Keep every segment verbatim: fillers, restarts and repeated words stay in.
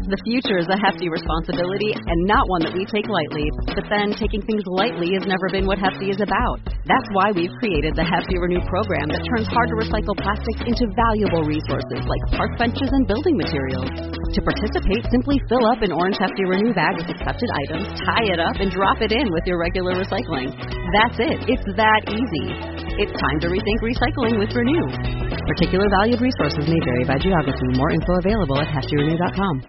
The future is a hefty responsibility and not one that we take lightly. But then, taking things lightly has never been what Hefty is about. That's why we've created the Hefty Renew program that turns hard-to-recycle plastics into valuable resources like park benches and building materials. To participate, simply fill up an orange Hefty Renew bag with accepted items, tie it up, and drop it in with your regular recycling. That's it. It's that easy. It's time to rethink recycling with Renew. Particular valued resources may vary by geography. More info available at hefty renew dot com.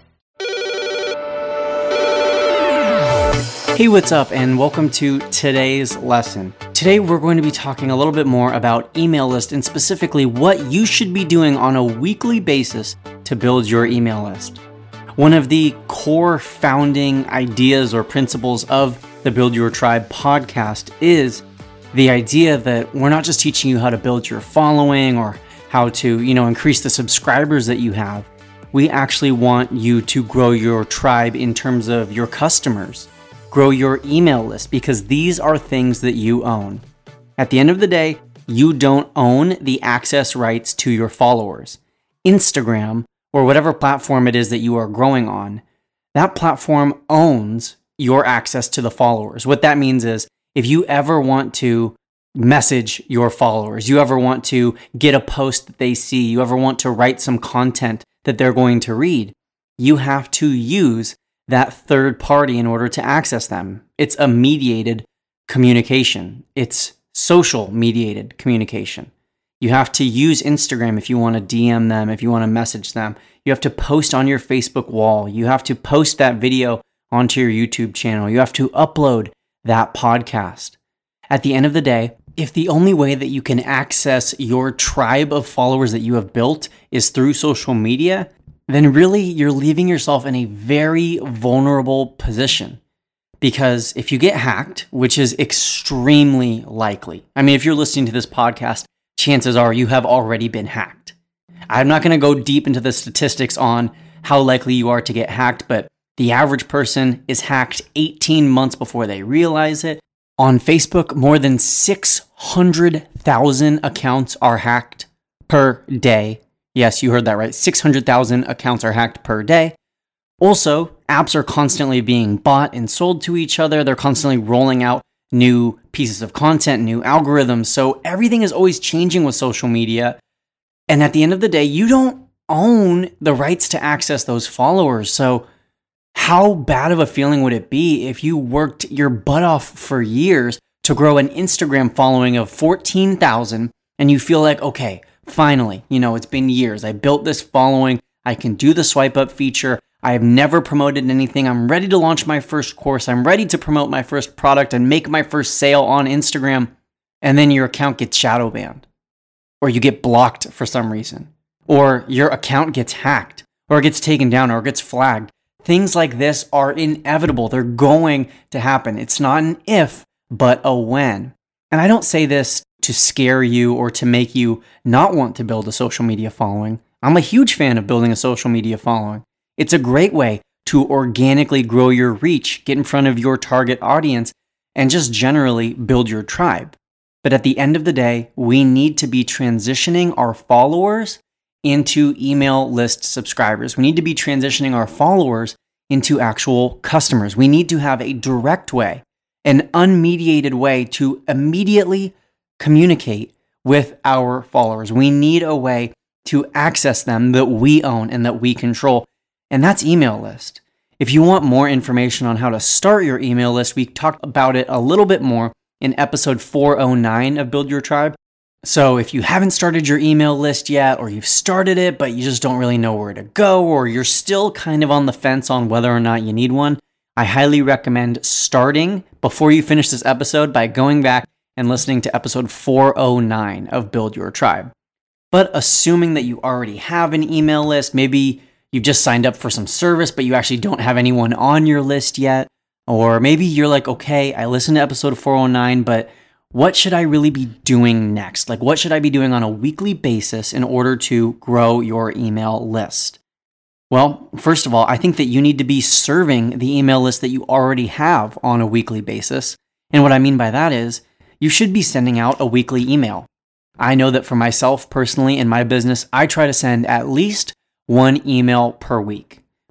Hey, what's up, and welcome to today's lesson. Today, we're going to be talking a little bit more about email list and specifically what you should be doing on a weekly basis to build your email list. One of the core founding ideas or principles of the Build Your Tribe podcast is the idea that we're not just teaching you how to build your following or how to, you know, increase the subscribers that you have. We actually want you to grow your tribe in terms of your customers. Grow your email list, because these are things that you own. At the end of the day, you don't own the access rights to your followers. Instagram, or whatever platform it is that you are growing on, that platform owns your access to the followers. What that means is, if you ever want to message your followers, you ever want to get a post that they see, you ever want to write some content that they're going to read, you have to use that third party in order to access them. It's a mediated communication. It's social mediated communication. You have to use Instagram if you want to D M them, if you want to message them. You have to post on your Facebook wall. You have to post that video onto your YouTube channel. You have to upload that podcast. At the end of the day, if the only way that you can access your tribe of followers that you have built is through social media, then really you're leaving yourself in a very vulnerable position. Because if you get hacked, which is extremely likely, I mean, if you're listening to this podcast, chances are you have already been hacked. I'm not going to go deep into the statistics on how likely you are to get hacked, but the average person is hacked eighteen months before they realize it. On Facebook, more than six hundred thousand accounts are hacked per day. Yes, you heard that right. six hundred thousand accounts are hacked per day. Also, apps are constantly being bought and sold to each other. They're constantly rolling out new pieces of content, new algorithms. So everything is always changing with social media. And at the end of the day, you don't own the rights to access those followers. So how bad of a feeling would it be if you worked your butt off for years to grow an Instagram following of fourteen thousand and you feel like, okay, finally, you know, it's been years. I built this following. I can do the swipe up feature. I have never promoted anything. I'm ready to launch my first course. I'm ready to promote my first product and make my first sale on Instagram. And then your account gets shadow banned, or you get blocked for some reason, or your account gets hacked, or it gets taken down, or it gets flagged. Things like this are inevitable. They're going to happen. It's not an if, but a when. And I don't say this to scare you or to make you not want to build a social media following. I'm a huge fan of building a social media following. It's a great way to organically grow your reach, get in front of your target audience, and just generally build your tribe. But at the end of the day, we need to be transitioning our followers into email list subscribers. We need to be transitioning our followers into actual customers. We need to have a direct way, an unmediated way to immediately communicate with our followers. We need a way to access them that we own and that we control, and that's email list. If you want more information on how to start your email list, we talked about it a little bit more in episode four oh nine of Build Your Tribe. So if you haven't started your email list yet, or you've started it, but you just don't really know where to go, or you're still kind of on the fence on whether or not you need one, I highly recommend starting before you finish this episode by going back and listening to episode four oh nine of Build Your Tribe. But assuming that you already have an email list, maybe you've just signed up for some service, but you actually don't have anyone on your list yet, or maybe you're like, okay, I listened to episode four oh nine, but what should I really be doing next? Like, what should I be doing on a weekly basis in order to grow your email list? Well, first of all, I think that you need to be serving the email list that you already have on a weekly basis. And what I mean by that is, you should be sending out a weekly email. I know that for myself personally in my business, I try to send at least one email per week.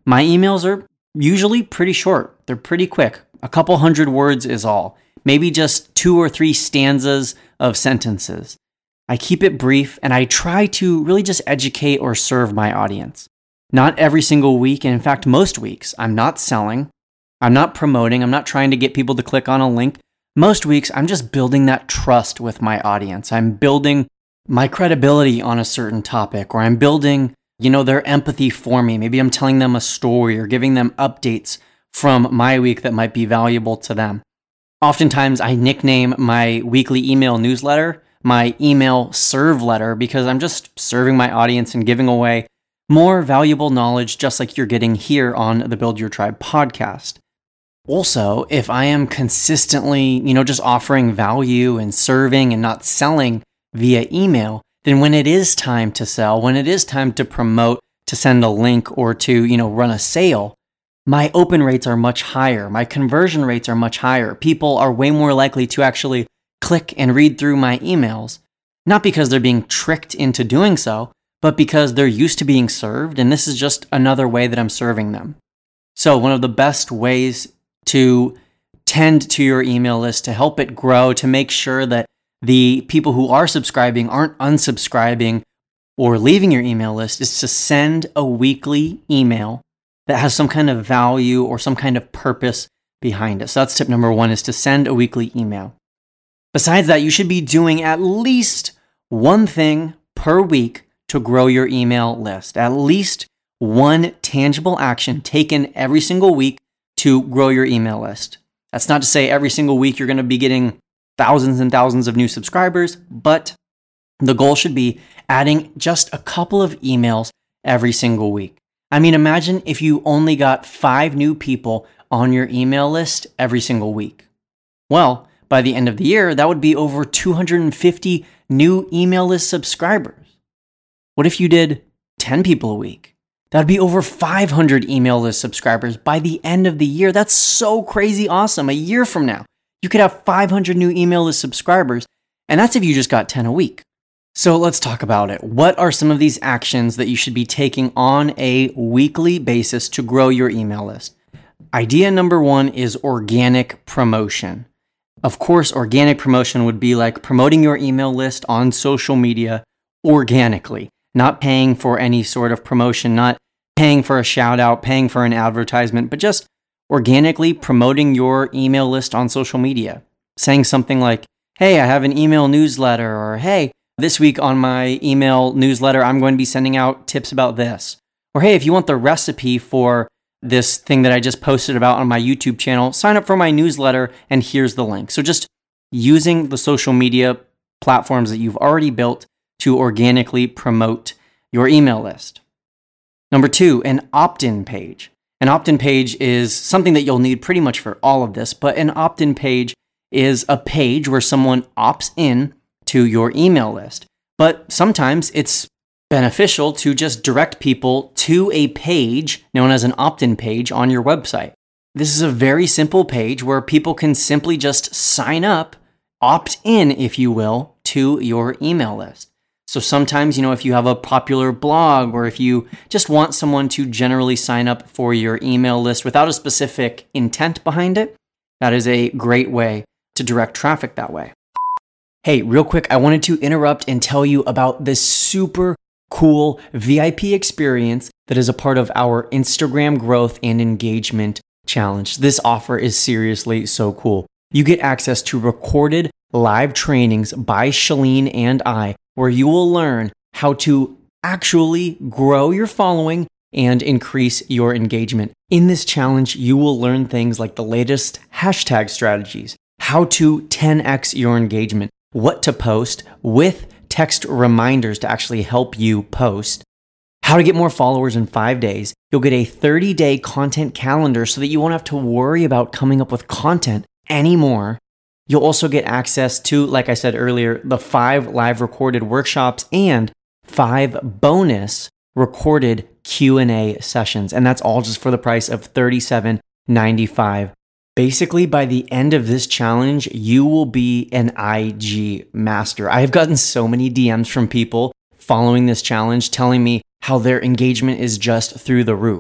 My emails are usually pretty short. They're pretty quick. A couple hundred words is all. Maybe just two or three stanzas of sentences. I keep it brief and I try to really just educate or serve my audience. Not every single week, and in fact, most weeks, I'm not selling, I'm not promoting, I'm not trying to get people to click on a link. Most weeks, I'm just building that trust with my audience. I'm building my credibility on a certain topic, or I'm building, you know, their empathy for me. Maybe I'm telling them a story or giving them updates from my week that might be valuable to them. Oftentimes, I nickname my weekly email newsletter my email serve letter because I'm just serving my audience and giving away more valuable knowledge just like you're getting here on the Build Your Tribe podcast. Also, if I am consistently, you know, just offering value and serving and not selling via email, then when it is time to sell, when it is time to promote, to send a link or to, you know, run a sale, my open rates are much higher. My conversion rates are much higher. People are way more likely to actually click and read through my emails, not because they're being tricked into doing so, but because they're used to being served, and this is just another way that I'm serving them. So one of the best ways to tend to your email list, to help it grow, to make sure that the people who are subscribing aren't unsubscribing or leaving your email list, is to send a weekly email that has some kind of value or some kind of purpose behind it. So that's tip number one, is to send a weekly email. Besides that, you should be doing at least one thing per week to grow your email list. At least one tangible action taken every single week to grow your email list. That's not to say every single week you're going to be getting thousands and thousands of new subscribers, but the goal should be adding just a couple of emails every single week. I mean, imagine if you only got five new people on your email list every single week. Well, by the end of the year, that would be over two hundred fifty new email list subscribers. What if you did ten people a week? That would be over five hundred email list subscribers by the end of the year. That's so crazy awesome. A year from now, you could have five hundred new email list subscribers, and that's if you just got ten a week. So let's talk about it. What are some of these actions that you should be taking on a weekly basis to grow your email list? Idea number one is organic promotion. Of course, organic promotion would be like promoting your email list on social media organically, not paying for any sort of promotion, not paying for a shout out, paying for an advertisement, but just organically promoting your email list on social media. Saying something like, hey, I have an email newsletter, or hey, this week on my email newsletter, I'm going to be sending out tips about this. Or hey, if you want the recipe for this thing that I just posted about on my YouTube channel, sign up for my newsletter and here's the link. So just using the social media platforms that you've already built to organically promote your email list. Number two, an opt-in page. An opt-in page is something that you'll need pretty much for all of this, but an opt-in page is a page where someone opts in to your email list. But sometimes it's beneficial to just direct people to a page known as an opt-in page on your website. This is a very simple page where people can simply just sign up, opt in, if you will, to your email list. So sometimes, you know, if you have a popular blog or if you just want someone to generally sign up for your email list without a specific intent behind it, that is a great way to direct traffic that way. Hey, real quick, I wanted to interrupt and tell you about this super cool V I P experience that is a part of our Instagram growth and engagement challenge. This offer is seriously so cool. You get access to recorded live trainings by Shalene and I, where you will learn how to actually grow your following and increase your engagement. In this challenge, you will learn things like the latest hashtag strategies, how to ten x your engagement, what to post with text reminders to actually help you post, how to get more followers in five days. You'll get a thirty-day content calendar so that you won't have to worry about coming up with content anymore. You'll also get access to, like I said earlier, the five live recorded workshops and five bonus recorded Q and A sessions. And that's all just for the price of thirty-seven ninety-five. Basically, by the end of this challenge, you will be an I G master. I have gotten so many D Ms from people following this challenge telling me how their engagement is just through the roof,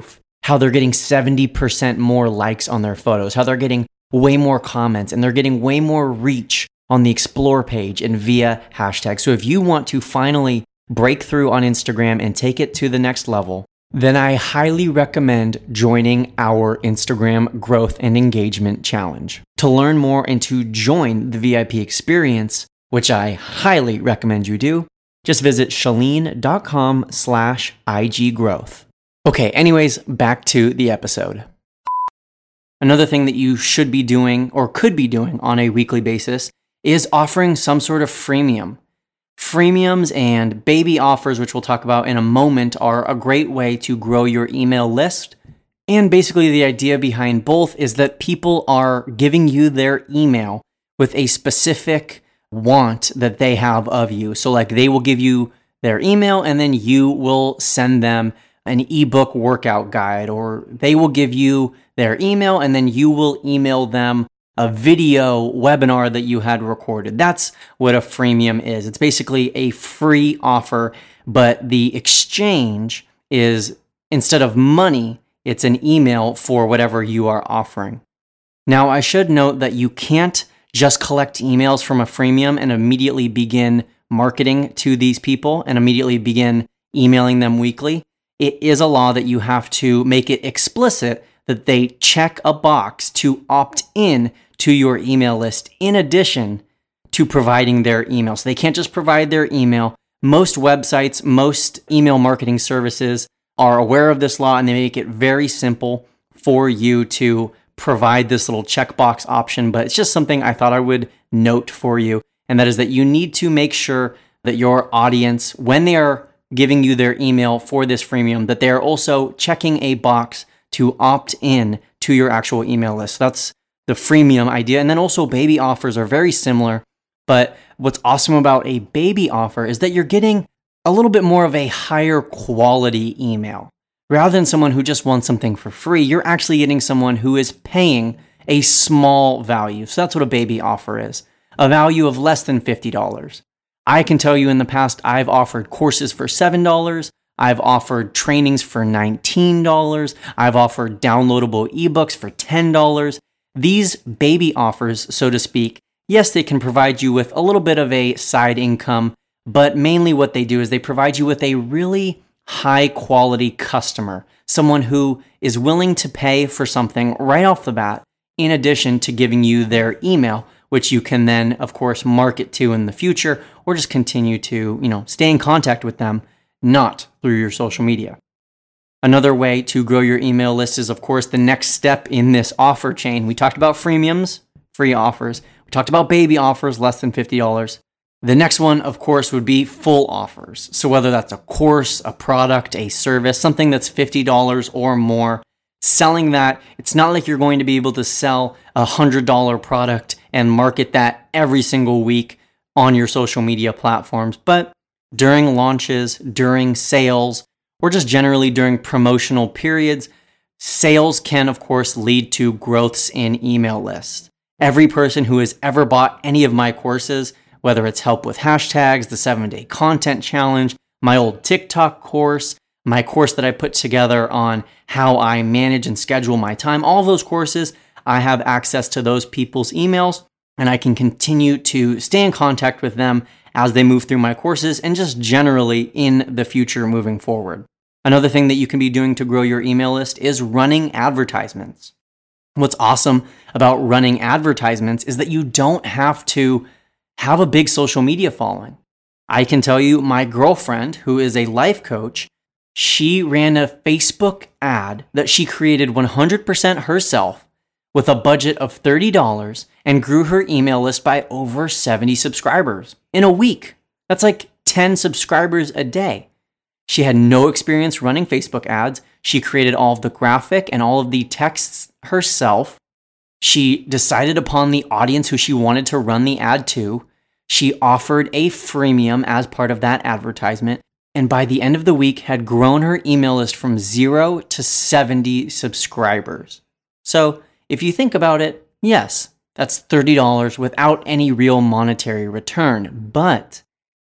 how they're getting seventy percent more likes on their photos, how they're getting way more comments, and they're getting way more reach on the Explore page and via hashtags. So if you want to finally break through on Instagram and take it to the next level, then I highly recommend joining our Instagram Growth and Engagement Challenge. To learn more and to join the V I P experience, which I highly recommend you do, just visit chalene.com slash IG growth. Okay, anyways, back to the episode. Another thing that you should be doing or could be doing on a weekly basis is offering some sort of freemium. Freemiums and baby offers, which we'll talk about in a moment, are a great way to grow your email list. And basically the idea behind both is that people are giving you their email with a specific want that they have of you. So like they will give you their email and then you will send them an ebook workout guide, or they will give you their email and then you will email them a video webinar that you had recorded. That's what a freemium is. It's basically a free offer, but the exchange is, instead of money, it's an email for whatever you are offering. Now, I should note that you can't just collect emails from a freemium and immediately begin marketing to these people and immediately begin emailing them weekly. It is a law that you have to make it explicit that they check a box to opt in to your email list in addition to providing their email. So they can't just provide their email. Most websites, most email marketing services are aware of this law and they make it very simple for you to provide this little checkbox option, but it's just something I thought I would note for you. And that is that you need to make sure that your audience, when they are giving you their email for this freemium, that they are also checking a box to opt in to your actual email list. That's the freemium idea. And then also baby offers are very similar, but what's awesome about a baby offer is that you're getting a little bit more of a higher quality email. Rather than someone who just wants something for free, you're actually getting someone who is paying a small value. So that's what a baby offer is, a value of less than fifty dollars. I can tell you in the past, I've offered courses for seven dollars. I've offered trainings for nineteen dollars. I've offered downloadable ebooks for ten dollars. These baby offers, so to speak, yes, they can provide you with a little bit of a side income, but mainly what they do is they provide you with a really high quality customer, someone who is willing to pay for something right off the bat, in addition to giving you their email, which you can then, of course, market to in the future, or just continue to, you know, stay in contact with them, not through your social media. Another way to grow your email list is, of course, the next step in this offer chain. We talked about freemiums, free offers. We talked about baby offers, less than fifty dollars. The next one, of course, would be full offers. So whether that's a course, a product, a service, something that's fifty dollars or more, selling that, it's not like you're going to be able to sell a one hundred dollars product and market that every single week on your social media platforms. But during launches, during sales, or just generally during promotional periods, sales can, of course, lead to growths in email lists. Every person who has ever bought any of my courses, whether it's help with hashtags, the seven-day content challenge, my old TikTok course, my course that I put together on how I manage and schedule my time, all of those courses, I have access to those people's emails, and I can continue to stay in contact with them as they move through my courses and just generally in the future moving forward. Another thing that you can be doing to grow your email list is running advertisements. What's awesome about running advertisements is that you don't have to have a big social media following. I can tell you, my girlfriend, who is a life coach, she ran a Facebook ad that she created one hundred percent herself with a budget of thirty dollars and grew her email list by over seventy subscribers in a week. That's like ten subscribers a day. She had no experience running Facebook ads. She created all of the graphic and all of the texts herself. She decided upon the audience who she wanted to run the ad to. She offered a freemium as part of that advertisement, and by the end of the week had grown her email list from zero to seventy subscribers. So if you think about it, yes, that's thirty dollars without any real monetary return. But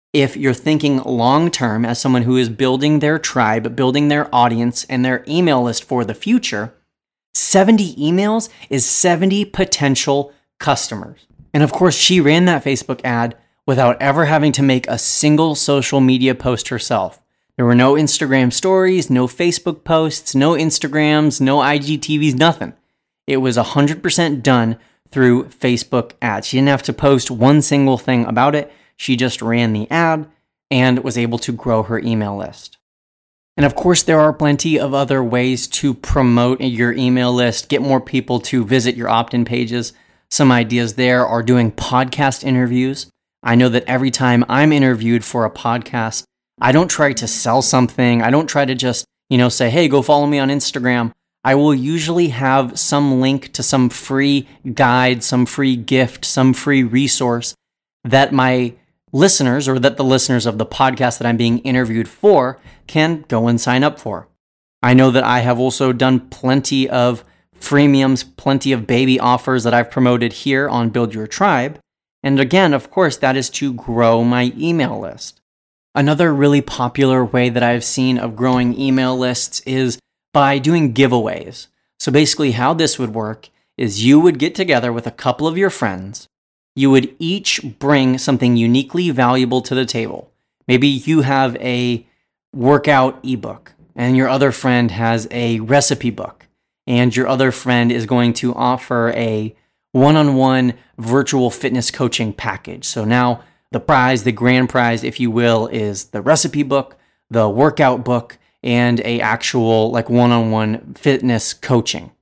if you're thinking long-term as someone who is building their tribe, building their audience and their email list for the future, seventy emails is seventy potential customers. And of course, she ran that Facebook ad without ever having to make a single social media post herself. There were no Instagram stories, no Facebook posts, no Instagrams, no I G T Vs, nothing. It was one hundred percent done through Facebook ads. She didn't have to post one single thing about it. She just ran the ad and was able to grow her email list. And of course, there are plenty of other ways to promote your email list, get more people to visit your opt-in pages. Some ideas there are doing podcast interviews. I know that every time I'm interviewed for a podcast, I don't try to sell something. I don't try to just, you know, say, hey, go follow me on Instagram. I will usually have some link to some free guide, some free gift, some free resource that my listeners or that the listeners of the podcast that I'm being interviewed for can go and sign up for. I know that I have also done plenty of freemiums, plenty of baby offers that I've promoted here on Build Your Tribe. And again, of course, that is to grow my email list. Another really popular way that I've seen of growing email lists is by doing giveaways. So basically how this would work is you would get together with a couple of your friends. You would each bring something uniquely valuable to the table. Maybe you have a workout ebook and your other friend has a recipe book and your other friend is going to offer a one-on-one virtual fitness coaching package. So now the prize, the grand prize, if you will, is the recipe book, the workout book, and a actual like one-on-one fitness coaching.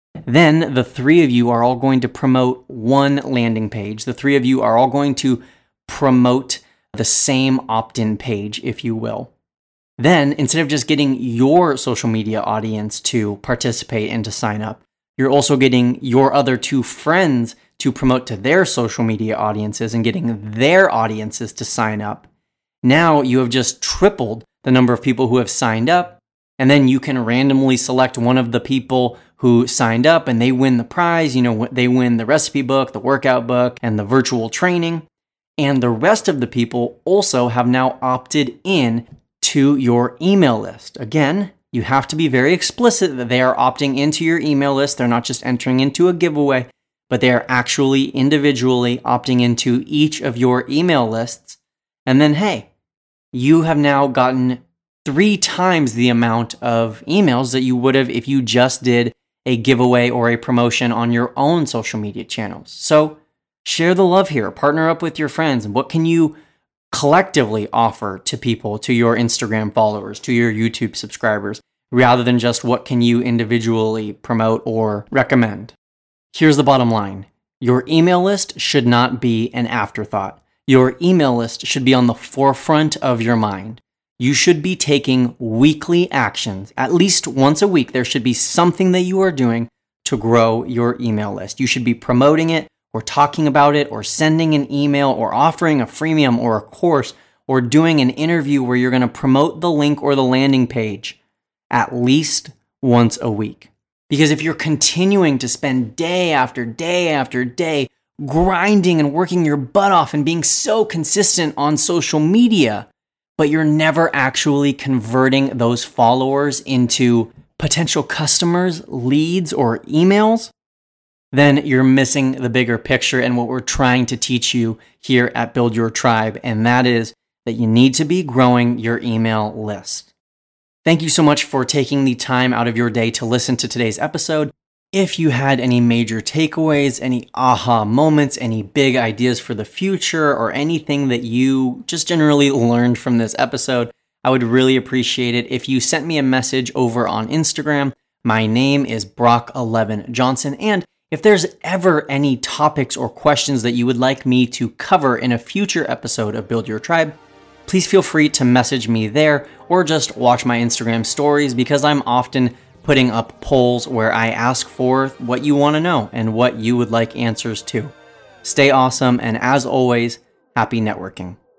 Then the three of you are all going to promote one landing page. The three of you are all going to promote the same opt-in page, if you will. Then instead of just getting your social media audience to participate and to sign up, you're also getting your other two friends to promote to their social media audiences and getting their audiences to sign up. Now you have just tripled the number of people who have signed up, and then you can randomly select one of the people who signed up and they win the prize. You know, they win the recipe book, the workout book, and the virtual training. And the rest of the people also have now opted in to your email list. Again, you have to be very explicit that they are opting into your email list. They're not just entering into a giveaway, but they are actually individually opting into each of your email lists. And then, hey, you have now gotten three times the amount of emails that you would have if you just did a giveaway or a promotion on your own social media channels. So share the love here, partner up with your friends. And what can you collectively offer to people, to your Instagram followers, to your YouTube subscribers, rather than just what can you individually promote or recommend? Here's the bottom line. Your email list should not be an afterthought. Your email list should be on the forefront of your mind. You should be taking weekly actions. At least once a week, there should be something that you are doing to grow your email list. You should be promoting it or talking about it or sending an email or offering a freemium or a course or doing an interview where you're going to promote the link or the landing page at least once a week. Because if you're continuing to spend day after day after day grinding and working your butt off and being so consistent on social media, but you're never actually converting those followers into potential customers, leads, or emails, then you're missing the bigger picture and what we're trying to teach you here at Build Your Tribe, and that is that you need to be growing your email list. Thank you so much for taking the time out of your day to listen to today's episode. If you had any major takeaways, any aha moments, any big ideas for the future, or anything that you just generally learned from this episode, I would really appreciate it if you sent me a message over on Instagram. My name is Brock eleven Johnson, and if there's ever any topics or questions that you would like me to cover in a future episode of Build Your Tribe, please feel free to message me there or just watch my Instagram stories, because I'm often putting up polls where I ask for what you want to know and what you would like answers to. Stay awesome, and as always, happy networking.